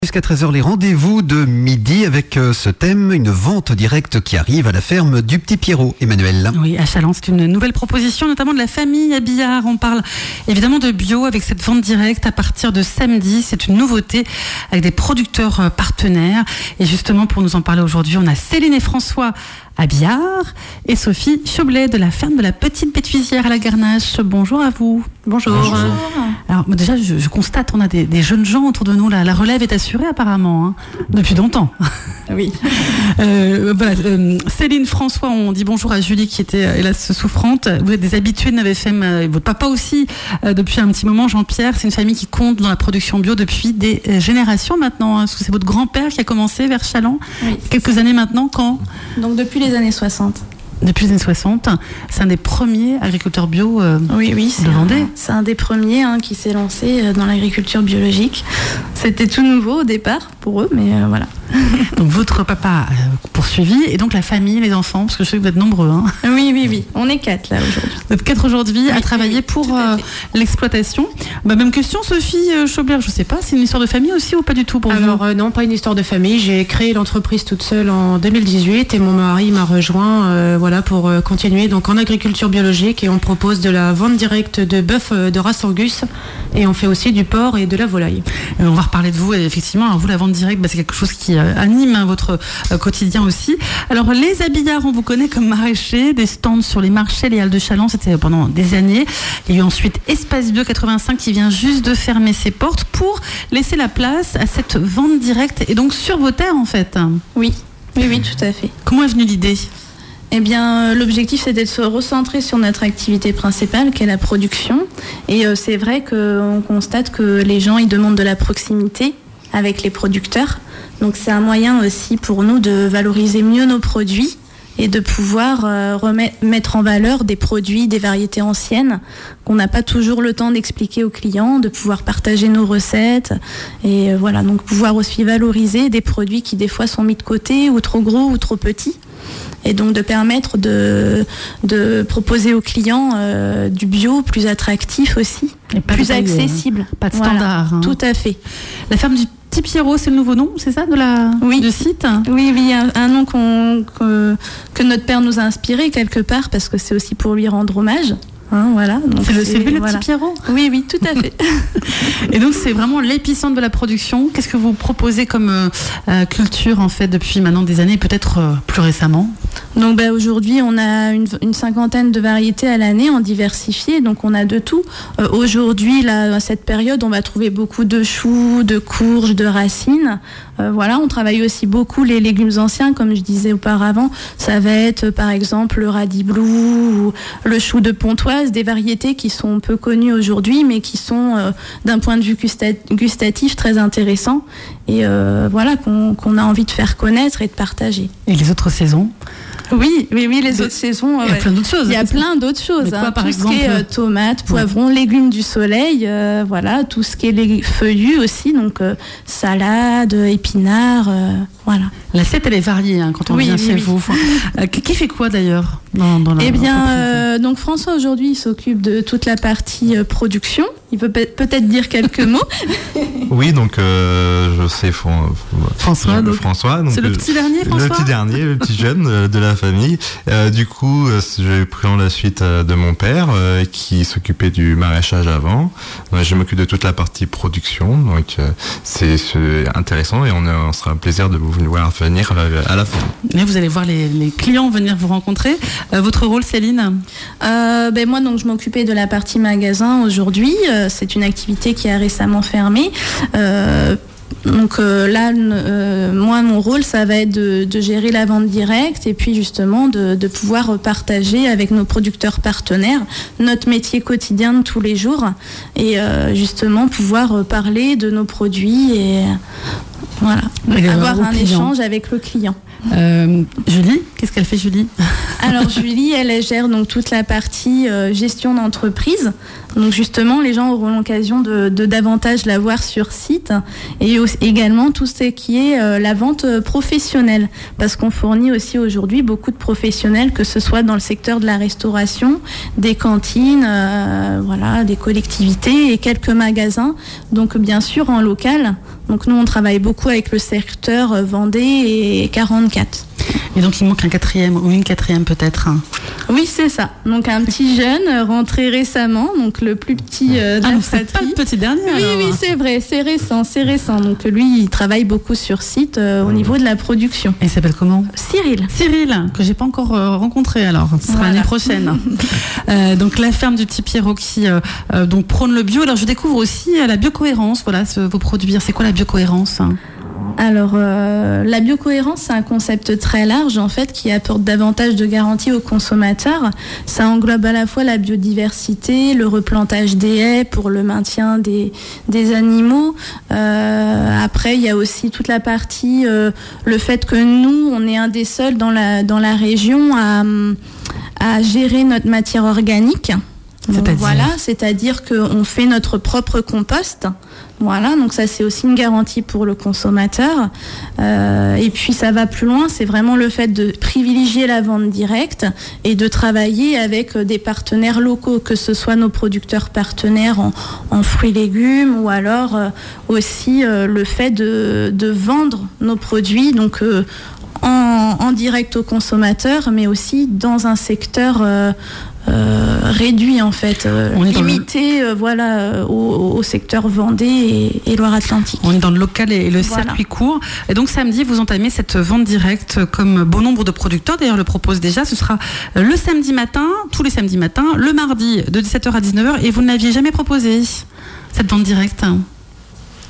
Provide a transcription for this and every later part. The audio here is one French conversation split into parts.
Jusqu'à 13h, les rendez-vous de midi avec ce thème, une vente directe qui arrive à la ferme du Petit Pierrot. Emmanuel. Oui, à Châlons, c'est une nouvelle proposition, notamment de la famille Abillard. On parle évidemment de bio avec cette vente directe à partir de samedi. C'est une nouveauté avec des producteurs partenaires. Et justement, pour nous en parler aujourd'hui, on a Céline et François Abillard et Sophie Choblet de la ferme de la Petite Pétuisière à la Garnache. Bonjour à vous. Bonjour. Alors déjà, je constate, on a des jeunes gens autour de nous. La relève est assurée apparemment, hein, depuis longtemps. Oui. Céline, François, on dit bonjour à Julie qui était hélas souffrante. Vous êtes des habitués de 9FM, votre papa aussi depuis un petit moment, Jean-Pierre. C'est une famille qui compte dans la production bio depuis des générations maintenant. Hein, parce que c'est votre grand-père qui a commencé vers Châlons. Oui. Quelques années maintenant, quand ? Donc depuis les années 60. Depuis les années 60, c'est un des premiers agriculteurs bio Oui, de Vendée. C'est un des premiers qui s'est lancé dans l'agriculture biologique. C'était tout nouveau au départ pour eux, mais voilà. Donc votre papa poursuivi, et donc la famille, les enfants, parce que je sais que vous êtes nombreux. Hein. Oui. On est 4 là aujourd'hui. Vous êtes 4 aujourd'hui à travailler oui, pour l'exploitation. Même question, Sophie Choblet, je sais pas, c'est une histoire de famille aussi ou pas du tout pour vous ? Alors non, pas une histoire de famille. J'ai créé l'entreprise toute seule en 2018 et mon mari m'a rejoint pour continuer donc en agriculture biologique, et on propose de la vente directe de bœuf de race Angus, et on fait aussi du porc et de la volaille. On va reparler de vous, et effectivement. Alors vous, la vente directe, c'est quelque chose qui anime votre quotidien aussi. Alors les Abillards, on vous connaît comme maraîchers, des stands sur les marchés, les halles de Châlons, c'était pendant des années. Il y a eu ensuite Espace Bio 85 qui vient juste de fermer ses portes pour laisser la place à cette vente directe, et donc sur vos terres en fait. Oui, tout à fait. Comment est venue l'idée ? Eh bien, l'objectif, c'était de se recentrer sur notre activité principale, qui est la production. Et c'est vrai qu'on constate que les gens, ils demandent de la proximité avec les producteurs. Donc, c'est un moyen aussi pour nous de valoriser mieux nos produits et de pouvoir mettre en valeur des produits, des variétés anciennes qu'on n'a pas toujours le temps d'expliquer aux clients, de pouvoir partager nos recettes et voilà, donc pouvoir aussi valoriser des produits qui des fois sont mis de côté ou trop gros ou trop petits, et donc de permettre de proposer aux clients du bio plus attractif aussi, plus accessible. Pas de standard. Voilà, hein. Tout à fait. La ferme du Petit Pierrot, c'est le nouveau nom, c'est ça, du site ? Oui, un nom que notre père nous a inspiré quelque part, parce que c'est aussi pour lui rendre hommage. Voilà. Donc c'est lui le Petit Pierrot ? Oui, tout à fait. Et donc c'est vraiment l'épicentre de la production. Qu'est-ce que vous proposez comme culture en fait depuis maintenant des années, peut-être plus récemment ? Donc aujourd'hui on a une 50aine de variétés à l'année en diversifié, donc on a de tout. Aujourd'hui là, à cette période, on va trouver beaucoup de choux, de courges, de racines. On travaille aussi beaucoup les légumes anciens, comme je disais auparavant. Ça va être par exemple le radis blue ou le chou de Pontoise, des variétés qui sont peu connues aujourd'hui, mais qui sont d'un point de vue gustatif très intéressants, et qu'on a envie de faire connaître et de partager. Et les autres saisons ? Oui, les autres saisons. Il y a plein d'autres choses. Il y a plein d'autres choses. Mais quoi, par tout exemple, ce qui est tomates, poivrons, légumes du soleil, tout ce qui est les feuillus aussi, donc salade, épinards, voilà. L'assiette, elle est variée quand on vient chez vous. Qui fait quoi d'ailleurs dans la donc François aujourd'hui il s'occupe de toute la partie production. Il peut peut-être dire quelques mots. Oui, donc je sais François. Donc, c'est le petit dernier, François. Le petit dernier, le petit jeune de la famille. Du coup, j'ai pris la suite de mon père qui s'occupait du maraîchage avant. Je m'occupe de toute la partie production, donc c'est intéressant, et on sera un plaisir de vous voir venir à la fin. Mais vous allez voir les clients venir vous rencontrer. Votre rôle, Céline ? Moi, donc, je m'occupais de la partie magasin aujourd'hui. C'est une activité qui a récemment fermé. Moi, mon rôle, ça va être de gérer la vente directe, et puis justement de pouvoir partager avec nos producteurs partenaires notre métier quotidien de tous les jours, et justement pouvoir parler de nos produits et avoir un échange avec le client. Julie, qu'est-ce qu'elle fait, Julie ? Alors Julie, elle gère donc toute la partie gestion d'entreprise. Donc justement, les gens auront l'occasion de davantage la voir sur site, et également tout ce qui est la vente professionnelle, parce qu'on fournit aussi aujourd'hui beaucoup de professionnels, que ce soit dans le secteur de la restauration, des cantines, des collectivités et quelques magasins. Donc bien sûr en local, Donc nous, on travaille beaucoup avec le secteur Vendée et 44. Et donc il manque un quatrième ou une quatrième peut-être. Oui, c'est ça. Donc un petit jeune rentré récemment, donc le plus petit de la c'est pas fratrie. le petit dernier. Oui, alors. oui, c'est vrai, c'est récent. Donc lui, il travaille beaucoup sur site au niveau de la production. Et il s'appelle comment ? Cyril. Cyril, que j'ai pas encore rencontré alors, ce sera Voilà. l'année prochaine. Donc la ferme du Petit Pierrot qui donc prône le bio. Alors je découvre aussi la biocohérence, voilà, vos produits. C'est quoi la biocohérence ? Alors, la biocohérence, c'est un concept très large, en fait, qui apporte davantage de garanties aux consommateurs. Ça englobe à la fois la biodiversité, le replantage des haies pour le maintien des animaux. Après, il y a aussi toute la partie, le fait que nous, on est un des seuls dans la région à gérer notre matière organique. C'est-à-dire Voilà, c'est-à-dire qu'on fait notre propre compost. Voilà, donc ça c'est aussi une garantie pour le consommateur. Et puis ça va plus loin, c'est vraiment le fait de privilégier la vente directe et de travailler avec des partenaires locaux, que ce soit nos producteurs partenaires en fruits et légumes ou alors aussi le fait de vendre nos produits donc en direct aux consommateurs, mais aussi dans un secteur réduit en fait, limité au secteur Vendée et Loire-Atlantique. On est dans le local et le Voilà. circuit court. Et donc samedi, vous entamez cette vente directe comme bon nombre de producteurs. D'ailleurs, le propose déjà. Ce sera le samedi matin, tous les samedis matins, le mardi de 17h à 19h. Et vous ne l'aviez jamais proposé, cette vente directe, François ?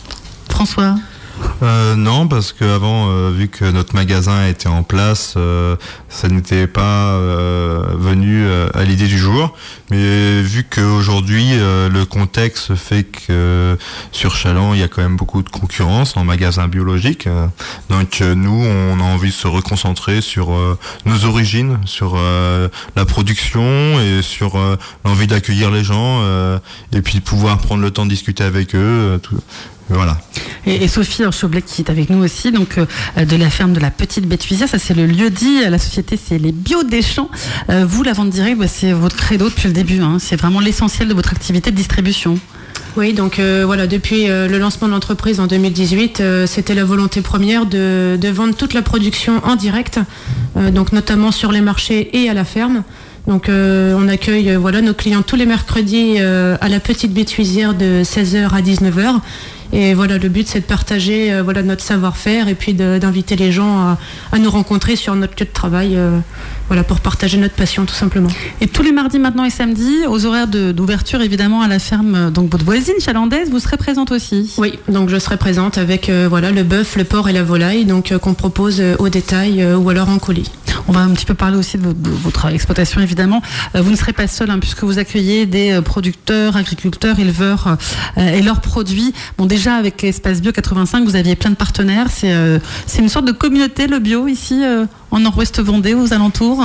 Non, parce qu'avant, vu que notre magasin était en place, ça n'était pas venu à l'idée du jour. Mais vu qu'aujourd'hui, le contexte fait que sur Challans, il y a quand même beaucoup de concurrence en magasin biologique. Donc nous, on a envie de se reconcentrer sur nos origines, sur la production et sur l'envie d'accueillir les gens et puis de pouvoir prendre le temps de discuter avec eux. Voilà. Et Sophie Choblet qui est avec nous aussi, donc de la ferme de la Petite Bétuisière, ça c'est le lieu dit, la société c'est les Bio des Champs. Vous, la vente directe, c'est votre credo depuis le début, hein. C'est vraiment l'essentiel de votre activité de distribution. Oui, donc voilà, depuis le lancement de l'entreprise en 2018, c'était la volonté première de vendre toute la production en direct, donc notamment sur les marchés et à la ferme. Donc on accueille nos clients tous les mercredis à la Petite Bétuisière de 16h à 19h. Et voilà, le but c'est de partager notre savoir-faire et puis d'inviter les gens à nous rencontrer sur notre lieu de travail pour partager notre passion tout simplement. Et tous les mardis maintenant et samedis, aux horaires d'ouverture évidemment à la ferme, donc votre voisine chalandaise, vous serez présente aussi. Oui, donc je serai présente avec le bœuf, le porc et la volaille, donc qu'on propose au détail ou alors en colis. On va un petit peu parler aussi de votre exploitation évidemment. Vous ne serez pas seul puisque vous accueillez des producteurs, agriculteurs, éleveurs et leurs produits. Bon, déjà avec Espace Bio 85, vous aviez plein de partenaires. C'est une sorte de communauté le bio ici en Nord-Ouest Vendée, aux alentours.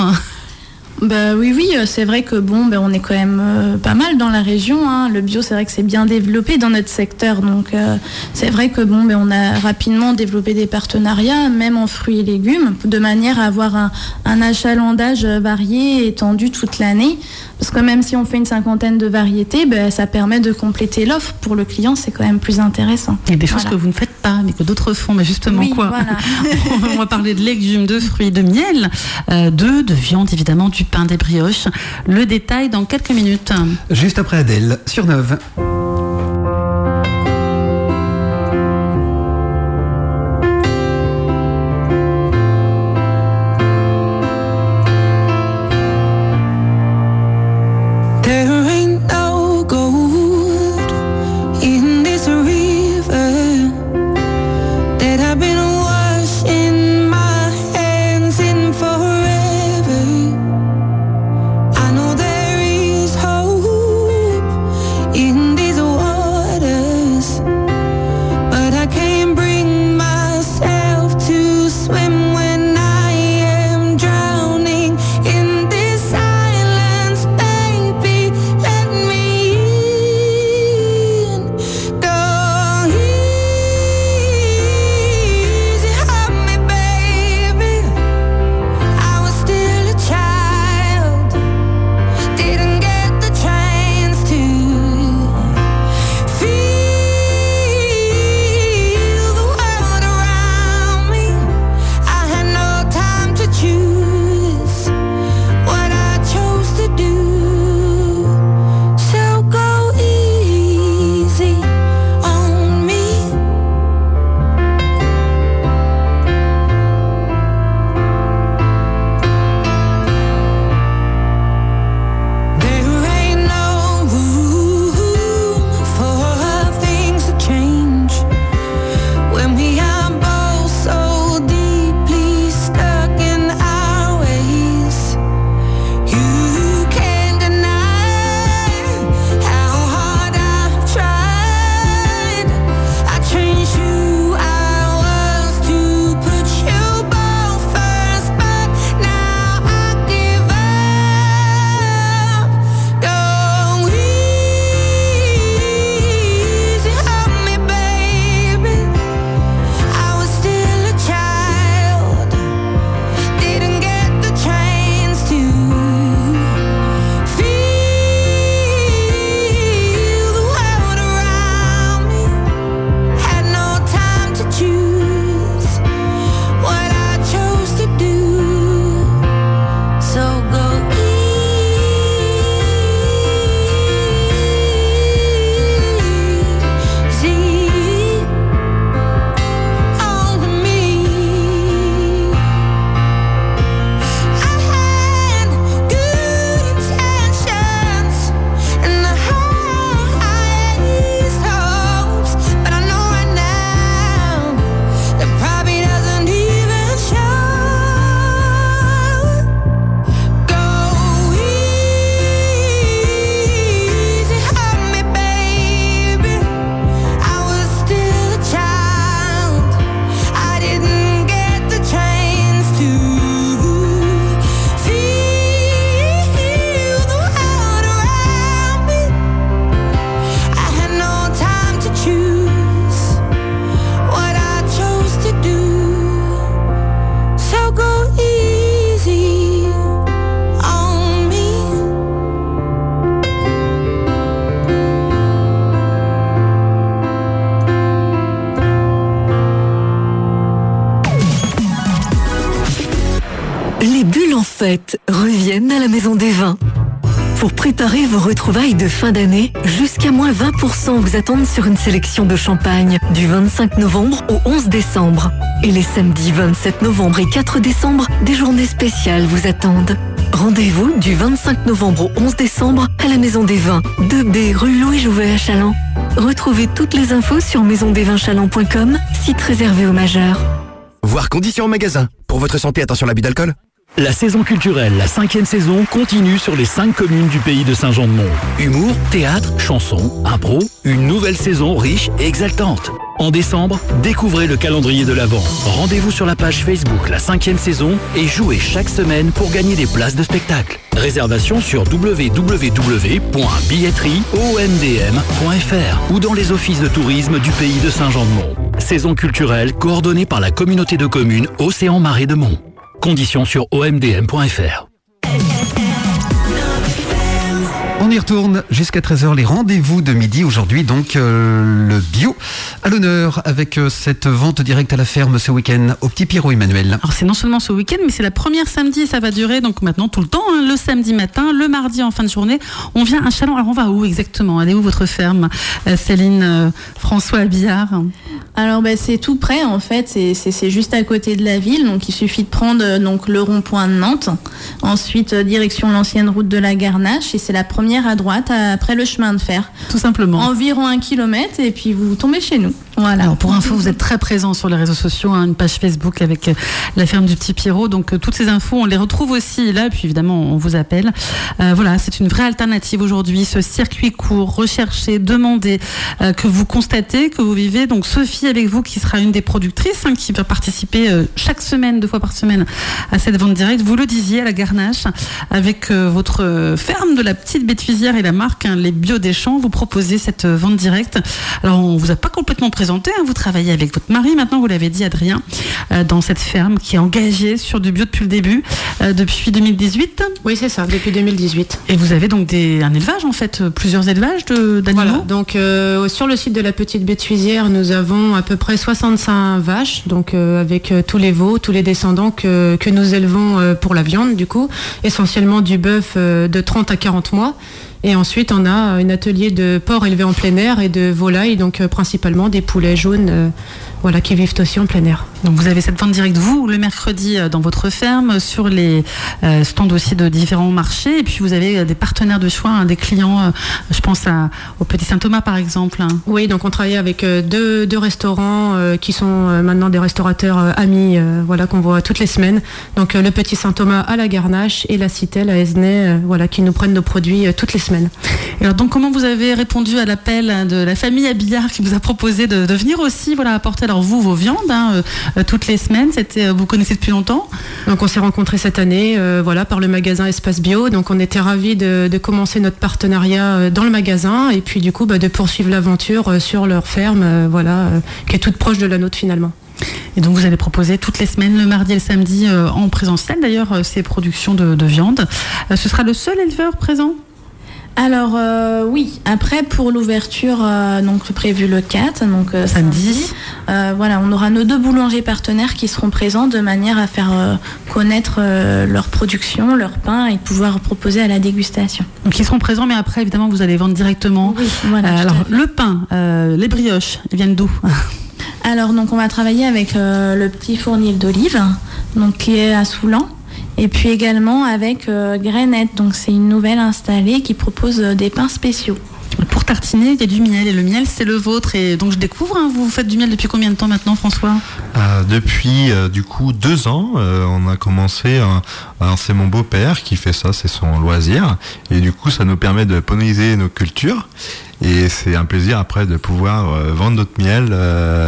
Oui, c'est vrai que on est quand même pas mal dans la région, hein. Le bio, c'est vrai que c'est bien développé dans notre secteur, donc c'est vrai que on a rapidement développé des partenariats, même en fruits et légumes, de manière à avoir un achalandage varié et étendu toute l'année. Parce que même si on fait une 50aine de variétés, ça permet de compléter l'offre. Pour le client, c'est quand même plus intéressant. Il y a des choses que vous ne faites pas, mais que d'autres font. Mais justement, oui, quoi voilà. On va parler de légumes, de fruits, de miel, de viande, évidemment, du pain, des brioches. Le détail dans quelques minutes. Juste après Adèle, sur Neuve. In this Les bulles en fête reviennent à la Maison des Vins. Pour préparer vos retrouvailles de fin d'année, jusqu'à moins 20% vous attendent sur une sélection de champagne du 25 novembre au 11 décembre. Et les samedis 27 novembre et 4 décembre, des journées spéciales vous attendent. Rendez-vous du 25 novembre au 11 décembre à la Maison des Vins, 2B rue Louis Jouvet à Challans. Retrouvez toutes les infos sur maisondesvinschaland.com, site réservé aux majeurs. Voir conditions en magasin. Pour votre santé, attention à l'abus d'alcool. La saison culturelle, la 5e saison, continue sur les 5 communes du pays de Saint-Jean-de-Mont. Humour, théâtre, chansons, impro, une nouvelle saison riche et exaltante. En décembre, découvrez le calendrier de l'Avent. Rendez-vous sur la page Facebook La 5e saison et jouez chaque semaine pour gagner des places de spectacle. Réservation sur www.billetterieomdm.fr ou dans les offices de tourisme du pays de Saint-Jean-de-Mont. Saison culturelle coordonnée par la communauté de communes Océan Marais de Mont. Conditions sur omdm.fr. On y retourne jusqu'à 13h, les rendez-vous de midi. Aujourd'hui, donc, le bio à l'honneur avec cette vente directe à la ferme ce week-end au Petit Pierrot, Emmanuel. Alors, c'est non seulement ce week-end, mais c'est la première samedi et ça va durer donc maintenant tout le temps, hein, le samedi matin, le mardi en fin de journée. On vient à Challans. Alors, on va où exactement? Elle est où votre ferme, Céline, François Abillard? Alors c'est tout près en fait, c'est juste à côté de la ville, donc il suffit de prendre donc le rond-point de Nantes, ensuite direction l'ancienne route de la Garnache et c'est la première à droite après le chemin de fer. Tout simplement. Environ 1 kilomètre et puis vous tombez chez nous. Voilà. Alors pour info, vous êtes très présent sur les réseaux sociaux, hein, une page Facebook avec la ferme du Petit Pierrot, donc toutes ces infos on les retrouve aussi là, puis évidemment on vous appelle. Voilà, c'est une vraie alternative aujourd'hui, ce circuit court, recherché, demandé, que vous constatez, que vous vivez. Donc Sophie avec vous qui sera une des productrices, hein, qui va participer chaque semaine, 2 fois par semaine à cette vente directe. Vous le disiez, à la Garnache, avec votre ferme de la Petite Bétuisière et la marque, hein, les Bio des Champs, vous proposez cette vente directe. Alors on vous a pas complètement présenté, hein, vous travaillez avec votre mari, maintenant vous l'avez dit Adrien, dans cette ferme qui est engagée sur du bio depuis le début, depuis 2018. Oui c'est ça, depuis 2018. Et vous avez donc un élevage en fait, plusieurs élevages d'animaux. Voilà, donc sur le site de la Petite Bétuisière, nous avons à peu près 65 vaches, donc avec tous les veaux, tous les descendants que nous élevons pour la viande du coup, essentiellement du bœuf de 30 à 40 mois. Et ensuite, on a un atelier de porcs élevés en plein air et de volailles, donc principalement des poulets jaunes voilà, qui vivent aussi en plein air. Donc vous avez cette vente directe, vous, le mercredi dans votre ferme, sur les stands aussi de différents marchés. Et puis vous avez des partenaires de choix, hein, des clients, je pense au Petit Saint-Thomas par exemple. Hein. Oui, donc on travaille avec deux restaurants qui sont maintenant des restaurateurs amis, voilà, qu'on voit toutes les semaines. Donc le Petit Saint-Thomas à la Garnache et la Citelle à Esnay, voilà, qui nous prennent nos produits toutes les semaines. Et alors donc comment vous avez répondu à l'appel de la famille Abillard qui vous a proposé de venir aussi, voilà, apporter alors vous vos viandes, hein, toutes les semaines? C'était, vous connaissez depuis longtemps? Donc on s'est rencontrés cette année, voilà, par le magasin Espace Bio. Donc on était ravis de commencer notre partenariat dans le magasin et puis du coup de poursuivre l'aventure sur leur ferme, voilà, qui est toute proche de la nôtre finalement. Et donc vous allez proposer toutes les semaines, le mardi et le samedi, en présentiel d'ailleurs, ces productions de viande. Ce sera le seul éleveur présent? Alors oui, après pour l'ouverture donc prévu le 4, donc samedi, voilà, on aura nos 2 boulangers partenaires qui seront présents de manière à faire connaître leur production, leur pain et pouvoir proposer à la dégustation. Donc ils seront présents, mais après évidemment vous allez vendre directement. Oui, voilà. Alors le pain, les brioches, ils viennent d'où? Alors donc on va travailler avec le Petit Fournil d'Olive, donc qui est à Soulan. Et puis également avec Grainette, donc c'est une nouvelle installée qui propose des pains spéciaux. Pour tartiner, il y a du miel et le miel c'est le vôtre. Et donc je découvre, hein, vous faites du miel depuis combien de temps maintenant, François? Depuis du coup 2 ans, on a commencé. Alors c'est mon beau-père qui fait ça, c'est son loisir. Et du coup ça nous permet de polliniser nos cultures. Et c'est un plaisir après de pouvoir vendre notre miel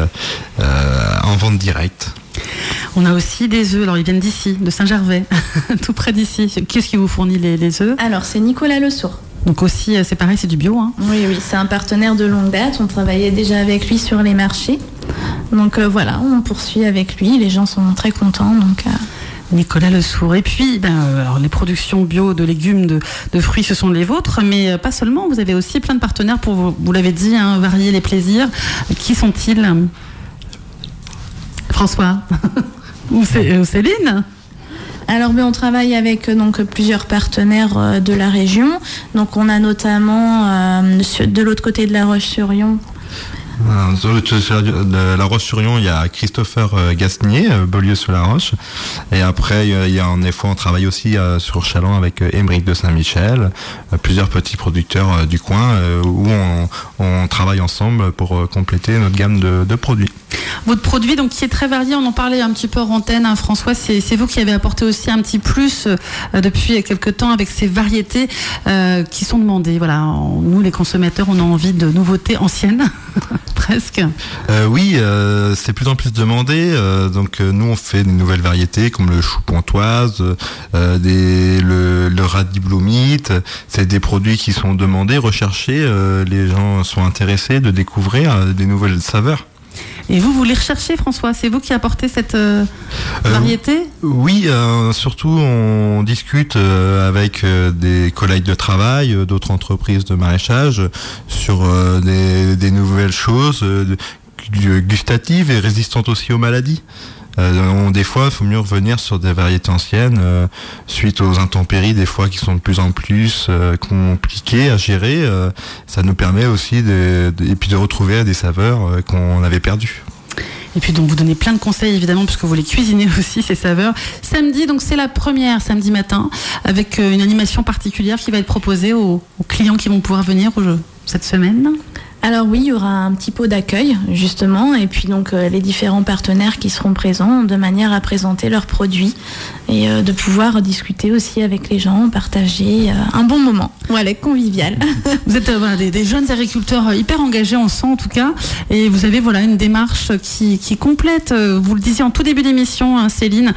en vente directe. On a aussi des œufs, alors ils viennent d'ici, de Saint-Gervais, tout près d'ici. Qu'est-ce qui vous fournit les œufs? Alors c'est Nicolas Le Sourd. Donc aussi, c'est pareil, c'est du bio, hein? Oui, c'est un partenaire de longue date, on travaillait déjà avec lui sur les marchés. Donc voilà, on poursuit avec lui, les gens sont très contents. Donc, Nicolas Le Sourd. Et puis, alors les productions bio de légumes, de fruits, ce sont les vôtres, mais pas seulement, vous avez aussi plein de partenaires pour, vous l'avez dit, hein, varier les plaisirs. Qui sont-ils? François? Ou Céline? Alors on travaille avec donc plusieurs partenaires de la région. Donc on a notamment de l'autre côté de la Roche-sur-Yon. Sur la Roche-sur-Yon, il y a Christopher Gasnier, Beaulieu-sur-la-Roche. Et après, il y a en effet, on travaille aussi sur Châlons avec Émeric de Saint-Michel, plusieurs petits producteurs du coin où on travaille ensemble pour compléter notre gamme de produits. Votre produit, donc, qui est très varié, on en parlait un petit peu hors antenne, hein, François, c'est vous qui avez apporté aussi un petit plus depuis quelques temps avec ces variétés qui sont demandées. Voilà, nous, les consommateurs, on a envie de nouveautés anciennes, presque. Oui, c'est de plus en plus demandé. Donc, nous, on fait des nouvelles variétés comme le chou pontoise, le radis bloumite. C'est des produits qui sont demandés, recherchés. Les gens sont intéressés de découvrir des nouvelles saveurs. Et vous les recherchez, François? C'est vous qui apportez cette variété? Oui, surtout on discute avec des collègues de travail, d'autres entreprises de maraîchage sur des nouvelles choses gustatives et résistantes aussi aux maladies. Des fois, il faut mieux revenir sur des variétés anciennes suite aux intempéries, des fois qui sont de plus en plus compliquées à gérer. Ça nous permet aussi et puis de retrouver des saveurs qu'on avait perdues. Et puis donc vous donnez plein de conseils évidemment puisque vous les cuisinez aussi ces saveurs. Samedi, donc c'est la première samedi matin avec une animation particulière qui va être proposée aux clients qui vont pouvoir venir cette semaine. Alors oui, il y aura un petit pot d'accueil justement et puis donc les différents partenaires qui seront présents de manière à présenter leurs produits et de pouvoir discuter aussi avec les gens, partager un bon moment, voilà, convivial. Vous êtes des jeunes agriculteurs hyper engagés, on sent en tout cas, et vous avez une démarche qui complète, vous le disiez en tout début d'émission, hein, Céline,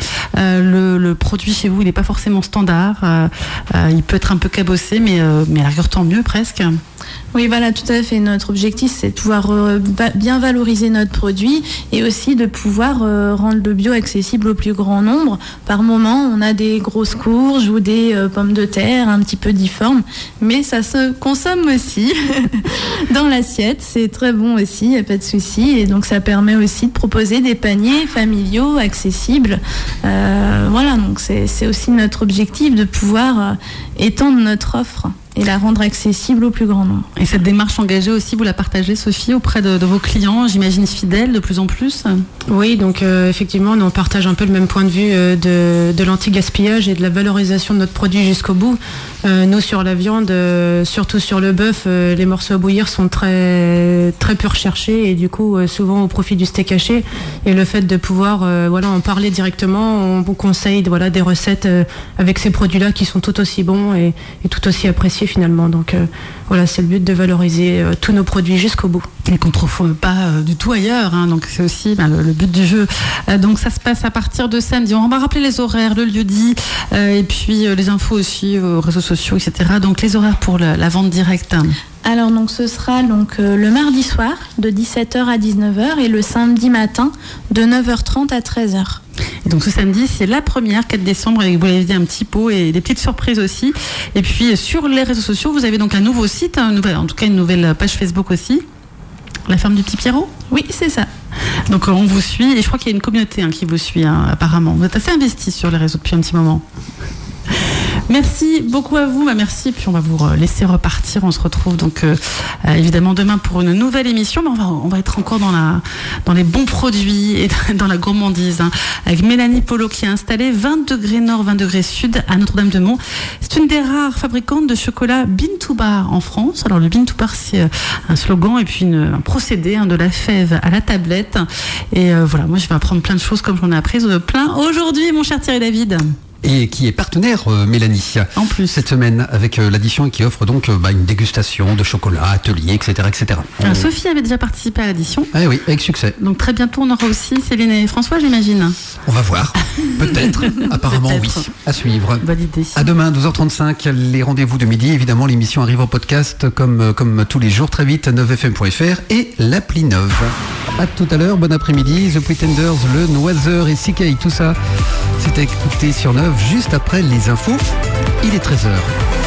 le produit chez vous il n'est pas forcément standard, il peut être un peu cabossé mais à la rigueur tant mieux presque. Oui, voilà, tout à fait. Notre objectif, c'est de pouvoir bien valoriser notre produit et aussi de pouvoir rendre le bio accessible au plus grand nombre. Par moment, on a des grosses courges ou des pommes de terre un petit peu difformes, mais ça se consomme aussi dans l'assiette. C'est très bon aussi, il n'y a pas de souci. Et donc, ça permet aussi de proposer des paniers familiaux accessibles. Voilà, donc c'est aussi notre objectif de pouvoir étendre notre offre et la rendre accessible au plus grand nombre. Et cette démarche engagée aussi, vous la partagez, Sophie, auprès de vos clients, j'imagine fidèles de plus en plus? Oui, donc effectivement, on partage un peu le même point de vue de l'anti-gaspillage et de la valorisation de notre produit jusqu'au bout. Nous, sur la viande, surtout sur le bœuf, les morceaux à bouillir sont très, très peu recherchés et du coup, souvent au profit du steak haché. Et le fait de pouvoir en parler directement, on vous conseille des recettes avec ces produits-là qui sont tout aussi bons et tout aussi appréciés finalement. Donc c'est le but de valoriser tous nos produits jusqu'au bout. Et qu'on ne trouve pas du tout ailleurs, hein, donc c'est aussi le but du jeu. Donc ça se passe à partir de samedi. On va rappeler les horaires, le lieu dit, et puis les infos aussi, réseaux sociaux, etc. Donc les horaires pour la vente directe. Alors donc ce sera le mardi soir de 17h à 19h et le samedi matin de 9h30 à 13h. Et donc ce samedi, c'est la première, 4 décembre, avec, vous l'avez dit, un petit pot et des petites surprises aussi. Et puis sur les réseaux sociaux, vous avez donc un nouveau site, en tout cas une nouvelle page Facebook aussi. La ferme du Petit Pierrot? Oui, c'est ça. Donc on vous suit et je crois qu'il y a une communauté qui vous suit apparemment. Vous êtes assez investis sur les réseaux depuis un petit moment. Merci beaucoup à vous, merci. Et puis on va vous laisser repartir. On se retrouve donc évidemment demain pour une nouvelle émission. Mais on va être encore dans les bons produits et dans la gourmandise, hein, avec Mélanie Polo qui est installée 20 degrés nord, 20 degrés sud à Notre-Dame-de-Mont. C'est une des rares fabricantes de chocolat Bean to Bar en France. Alors le Bean to Bar, c'est un slogan et puis un procédé, de la fève à la tablette. Et moi je vais apprendre plein de choses comme j'en ai appris plein aujourd'hui, mon cher Thierry David. Et qui est partenaire, Mélanie, en plus cette semaine avec l'addition et qui offre donc une dégustation de chocolat, atelier, etc. Alors, Sophie avait déjà participé à l'addition. Ah oui, avec succès. Donc très bientôt on aura aussi Céline et François, j'imagine. On va voir, peut-être, apparemment peut-être. Oui, à suivre. Bonne idée. À demain, 12h35, les rendez-vous de midi. Évidemment, l'émission arrive en podcast comme tous les jours, très vite, 9fm.fr et l'appli 9. À tout à l'heure, bon après-midi, The Pretenders, le Noiseur et CK, tout ça, c'est écouté sur 9. Juste après les infos, il est 13h.